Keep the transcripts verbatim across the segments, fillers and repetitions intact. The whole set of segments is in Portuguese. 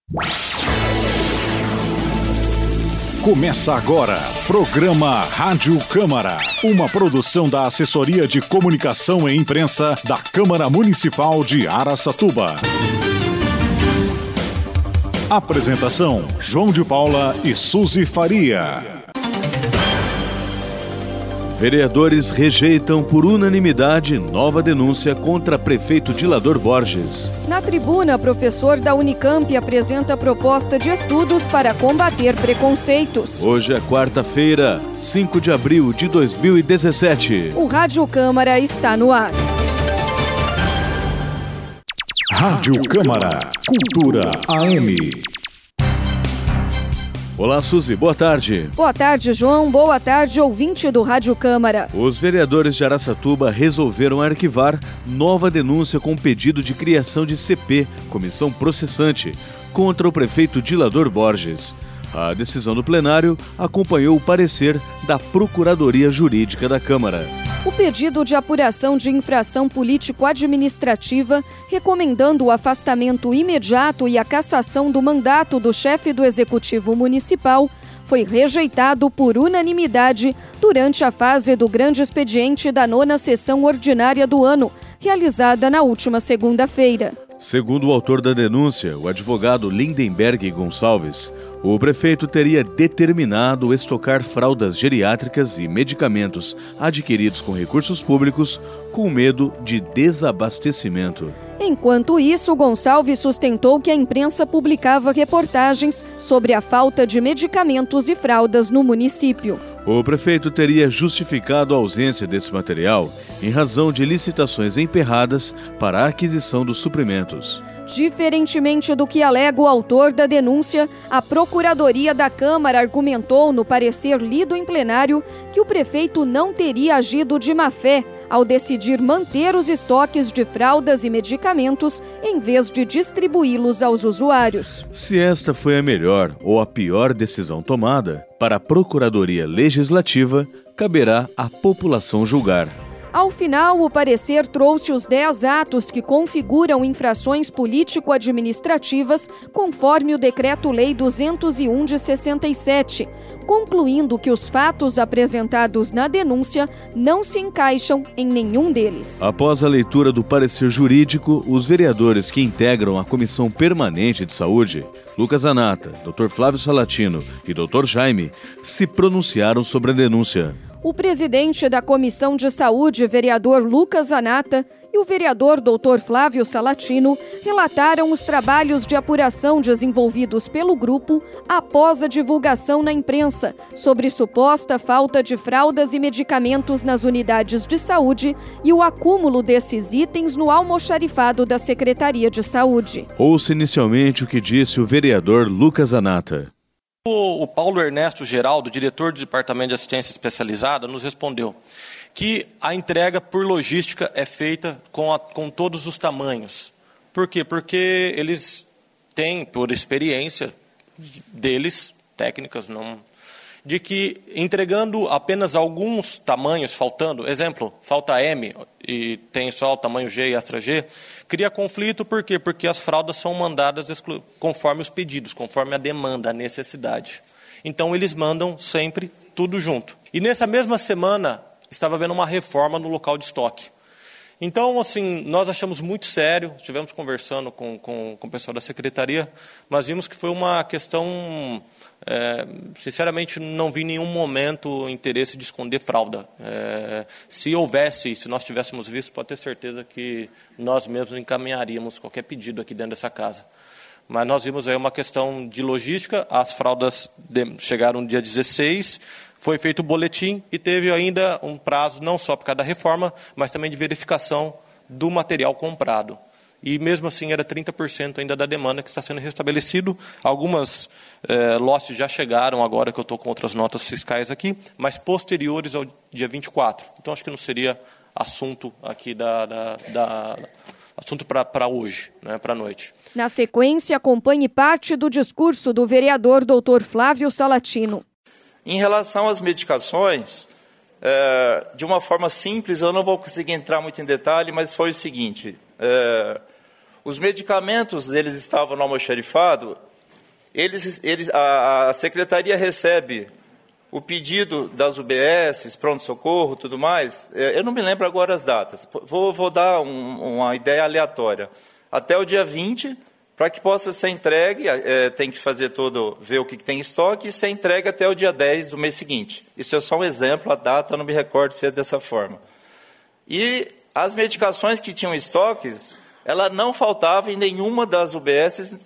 Começa agora, programa Rádio Câmara, uma produção da Assessoria de Comunicação e Imprensa da Câmara Municipal de Araçatuba. Apresentação, João de Paula e Suzy Faria. Vereadores rejeitam por unanimidade nova denúncia contra prefeito Dilador Borges. Na tribuna, professor da Unicamp apresenta proposta de estudos para combater preconceitos. Hoje é quarta-feira, cinco de abril de dois mil e dezessete. O Rádio Câmara está no ar. Rádio Câmara, Cultura A M. Olá, Suzy, boa tarde. Boa tarde, João. Boa tarde, ouvinte do Rádio Câmara. Os vereadores de Araçatuba resolveram arquivar nova denúncia com pedido de criação de C P, Comissão Processante, contra o prefeito Dilador Borges. A decisão do plenário acompanhou o parecer da Procuradoria Jurídica da Câmara. O pedido de apuração de infração político-administrativa, recomendando o afastamento imediato e a cassação do mandato do chefe do Executivo Municipal, foi rejeitado por unanimidade durante a fase do grande expediente da nona sessão ordinária do ano, realizada na última segunda-feira. Segundo o autor da denúncia, o advogado Lindenberg Gonçalves, o prefeito teria determinado estocar fraldas geriátricas e medicamentos adquiridos com recursos públicos com medo de desabastecimento. Enquanto isso, Gonçalves sustentou que a imprensa publicava reportagens sobre a falta de medicamentos e fraldas no município. O prefeito teria justificado a ausência desse material em razão de licitações emperradas para a aquisição dos suprimentos. Diferentemente do que alega o autor da denúncia, a Procuradoria da Câmara argumentou no parecer lido em plenário que o prefeito não teria agido de má-fé ao decidir manter os estoques de fraldas e medicamentos em vez de distribuí-los aos usuários. Se esta foi a melhor ou a pior decisão tomada, para a Procuradoria Legislativa, caberá à população julgar. Ao final, o parecer trouxe os dez atos que configuram infrações político-administrativas, conforme o Decreto-Lei duzentos e um de sessenta e sete, concluindo que os fatos apresentados na denúncia não se encaixam em nenhum deles. Após a leitura do parecer jurídico, os vereadores que integram a Comissão Permanente de Saúde, Lucas Zanata, doutor Flávio Salatino e doutor Jaime, se pronunciaram sobre a denúncia. O presidente da Comissão de Saúde, vereador Lucas Zanata, e o vereador doutor Flávio Salatino relataram os trabalhos de apuração desenvolvidos pelo grupo após a divulgação na imprensa sobre suposta falta de fraldas e medicamentos nas unidades de saúde e o acúmulo desses itens no almoxarifado da Secretaria de Saúde. Ouça inicialmente o que disse o vereador Lucas Zanata. O Paulo Ernesto Geraldo, diretor do Departamento de Assistência Especializada, nos respondeu que a entrega por logística é feita com, a, com todos os tamanhos. Por quê? Porque eles têm, por experiência deles, técnicas, não, de que entregando apenas alguns tamanhos, faltando, exemplo, falta M e tem só o tamanho G e extra G, cria conflito, por quê? Porque as fraldas são mandadas conforme os pedidos, conforme a demanda, a necessidade. Então, eles mandam sempre tudo junto. E nessa mesma semana, estava havendo uma reforma no local de estoque. Então, assim, nós achamos muito sério, estivemos conversando com, com, com o pessoal da secretaria, mas vimos que foi uma questão, é, sinceramente, não vi em nenhum momento interesse de esconder fralda. É, se houvesse, se nós tivéssemos visto, pode ter certeza que nós mesmos encaminharíamos qualquer pedido aqui dentro dessa casa. Mas nós vimos aí uma questão de logística, as fraldas de, chegaram no dia dezesseis, foi feito o boletim e teve ainda um prazo, não só por causa da reforma, mas também de verificação do material comprado. E mesmo assim era trinta por cento ainda da demanda que está sendo restabelecido. Algumas eh, lotes já chegaram agora, que eu estou com outras notas fiscais aqui, mas posteriores ao dia vinte e quatro. Então acho que não seria assunto aqui da... da, da assunto para hoje, né, para a noite. Na sequência, acompanhe parte do discurso do vereador doutor Flávio Salatino. Em relação às medicações, é, de uma forma simples, eu não vou conseguir entrar muito em detalhe, mas foi o seguinte, é, os medicamentos, eles estavam no almoxarifado eles, eles, a, a Secretaria recebe o pedido das U B S, pronto-socorro, tudo mais. Eu não me lembro agora as datas. Vou, vou dar um, uma ideia aleatória. Até o dia vinte, para que possa ser entregue, é, tem que fazer todo, ver o que tem em estoque e ser entregue até o dia dez do mês seguinte. Isso é só um exemplo, a data eu não me recordo se é dessa forma. E as medicações que tinham estoques, ela não faltava em nenhuma das U B S,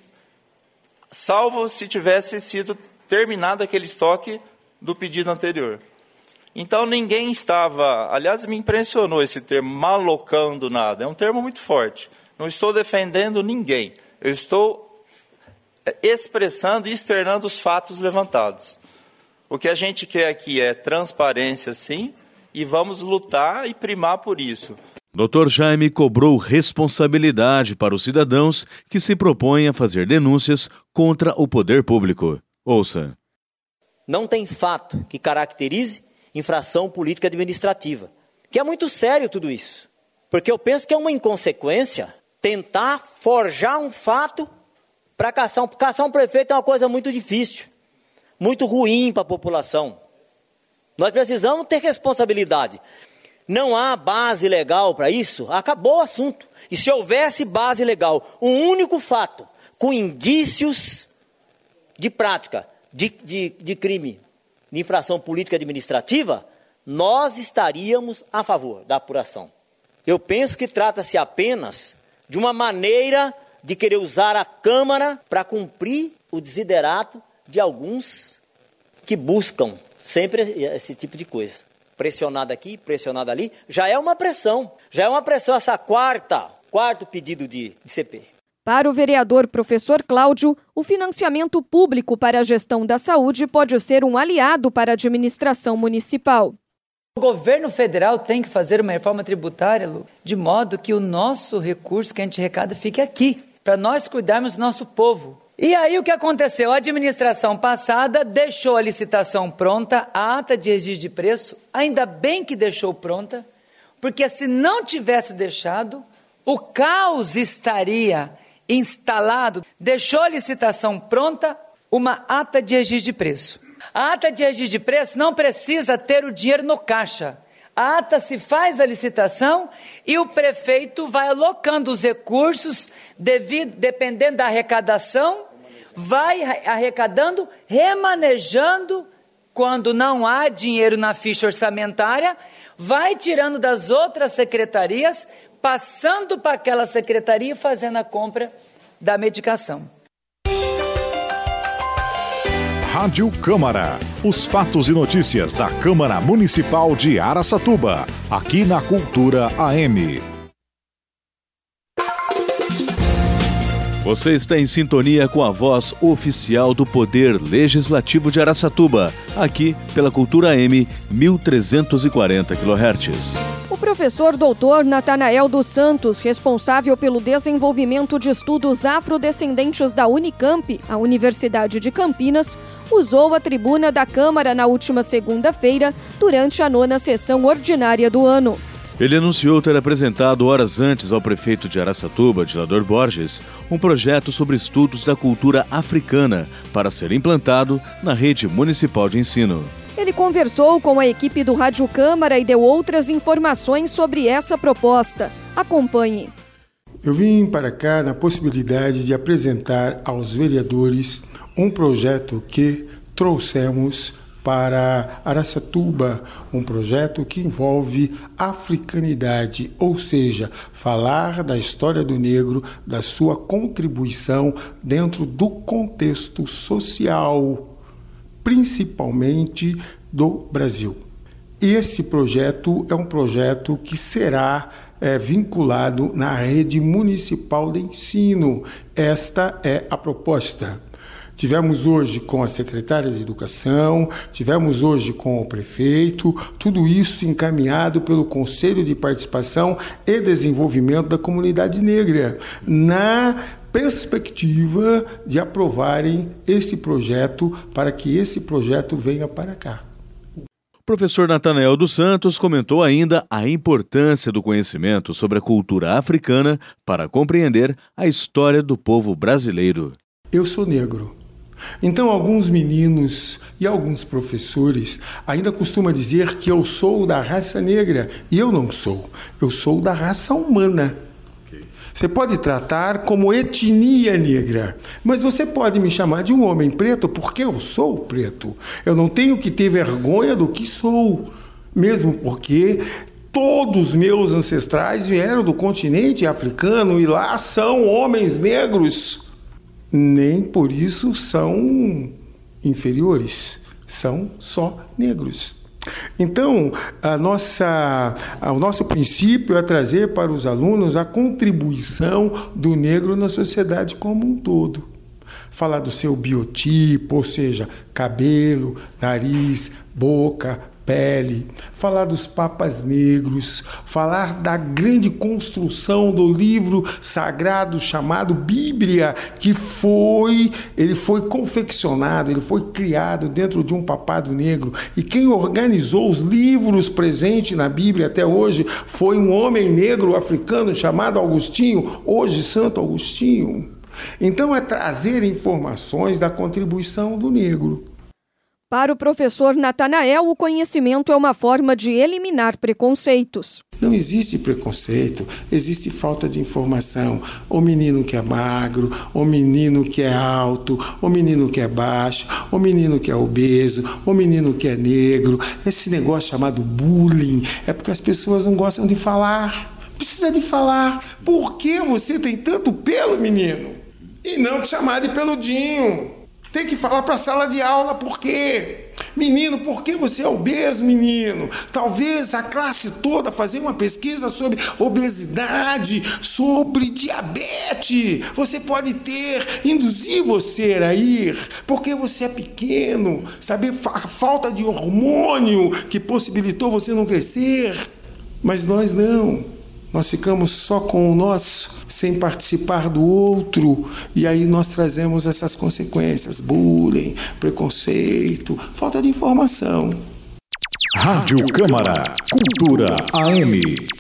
salvo se tivesse sido terminado aquele estoque do pedido anterior. Então, ninguém estava... Aliás, me impressionou esse termo, malocando nada. É um termo muito forte. Não estou defendendo ninguém. Eu estou expressando e externando os fatos levantados. O que a gente quer aqui é transparência, sim, e vamos lutar e primar por isso. doutor Jaime cobrou responsabilidade para os cidadãos que se propõem a fazer denúncias contra o poder público. Ouça. Não tem fato que caracterize infração política administrativa, que é muito sério tudo isso. Porque eu penso que é uma inconsequência tentar forjar um fato para caçar um, caçar um prefeito é uma coisa muito difícil, muito ruim para a população. Nós precisamos ter responsabilidade. Não há base legal para isso, acabou o assunto. E se houvesse base legal, um único fato, com indícios de prática, de, de, de crime, de infração política administrativa, nós estaríamos a favor da apuração. Eu penso que trata-se apenas de uma maneira de querer usar a Câmara para cumprir o desiderato de alguns que buscam sempre esse tipo de coisa. Pressionado aqui, pressionado ali, já é uma pressão. Já é uma pressão essa quarta, quarto pedido de, de C P. Para o vereador professor Cláudio, o financiamento público para a gestão da saúde pode ser um aliado para a administração municipal. O governo federal tem que fazer uma reforma tributária, Lu, de modo que o nosso recurso que a gente arrecada fique aqui, para nós cuidarmos do nosso povo. E aí o que aconteceu? A administração passada deixou a licitação pronta, a ata de registro de preço, ainda bem que deixou pronta, porque se não tivesse deixado, o caos estaria instalado. Deixou a licitação pronta, uma ata de registro de preço. A ata de registro de preço não precisa ter o dinheiro no caixa. A ata se faz a licitação e o prefeito vai alocando os recursos, devido, dependendo da arrecadação, vai arrecadando, remanejando, quando não há dinheiro na ficha orçamentária, vai tirando das outras secretarias, passando para aquela secretaria e fazendo a compra da medicação. Rádio Câmara. Os fatos e notícias da Câmara Municipal de Araçatuba. Aqui na Cultura A M. Você está em sintonia com a voz oficial do Poder Legislativo de Araçatuba, aqui pela Cultura A M mil trezentos e quarenta quilohertz. O professor doutor Natanael dos Santos, responsável pelo desenvolvimento de estudos afrodescendentes da Unicamp, a Universidade de Campinas, usou a tribuna da Câmara na última segunda-feira, durante a nona sessão ordinária do ano. Ele anunciou ter apresentado horas antes ao prefeito de Araçatuba, Dilador Borges, um projeto sobre estudos da cultura africana para ser implantado na rede municipal de ensino. Ele conversou com a equipe do Rádio Câmara e deu outras informações sobre essa proposta. Acompanhe. Eu vim para cá na possibilidade de apresentar aos vereadores um projeto que trouxemos para Araçatuba, um projeto que envolve africanidade, ou seja, falar da história do negro, da sua contribuição dentro do contexto social, principalmente do Brasil. Esse projeto é um projeto que será é, vinculado na rede municipal de ensino. Esta é a proposta. Tivemos hoje com a secretária de Educação, tivemos hoje com o prefeito, tudo isso encaminhado pelo Conselho de Participação e Desenvolvimento da Comunidade Negra, na perspectiva de aprovarem esse projeto, para que esse projeto venha para cá. O professor Natanael dos Santos comentou ainda a importância do conhecimento sobre a cultura africana para compreender a história do povo brasileiro. Eu sou negro. Então, alguns meninos e alguns professores ainda costumam dizer que eu sou da raça negra. E eu não sou. Eu sou da raça humana. Você pode tratar como etnia negra, mas você pode me chamar de um homem preto porque eu sou preto. Eu não tenho que ter vergonha do que sou, mesmo porque todos os meus ancestrais vieram do continente africano e lá são homens negros. Nem por isso são inferiores, são só negros. Então, a nossa, o nosso princípio é trazer para os alunos a contribuição do negro na sociedade como um todo. Falar do seu biotipo, ou seja, cabelo, nariz, boca, pele, falar dos papas negros, falar da grande construção do livro sagrado chamado Bíblia, que foi, ele foi confeccionado, ele foi criado dentro de um papado negro, e quem organizou os livros presentes na Bíblia até hoje foi um homem negro africano chamado Agostinho, hoje Santo Agostinho. Então é trazer informações da contribuição do negro. Para o professor Natanael, o conhecimento é uma forma de eliminar preconceitos. Não existe preconceito, existe falta de informação. O menino que é magro, o menino que é alto, o menino que é baixo, o menino que é obeso, o menino que é negro. Esse negócio chamado bullying é porque as pessoas não gostam de falar. Precisa de falar. Por que você tem tanto pelo, menino? E não te chamar de peludinho. Tem que falar para a sala de aula, por quê? Menino, por que você é obeso, menino? Talvez a classe toda fazer uma pesquisa sobre obesidade, sobre diabetes. Você pode ter, induzir você a ir, porque você é pequeno, saber a falta de hormônio que possibilitou você não crescer. Mas nós não. Nós ficamos só com o nosso, sem participar do outro, e aí nós trazemos essas consequências, bullying, preconceito, falta de informação. Rádio Câmara, Cultura A M.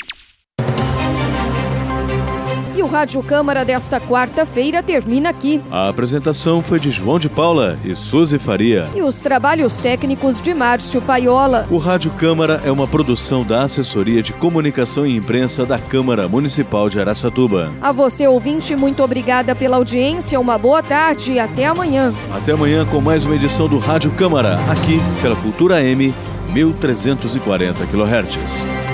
E o Rádio Câmara desta quarta-feira termina aqui. A apresentação foi de João de Paula e Suzy Faria. E os trabalhos técnicos de Márcio Paiola. O Rádio Câmara é uma produção da Assessoria de Comunicação e Imprensa da Câmara Municipal de Araçatuba. A você, ouvinte, muito obrigada pela audiência, uma boa tarde e até amanhã. Até amanhã com mais uma edição do Rádio Câmara, aqui pela Cultura A M, mil trezentos e quarenta quilohertz.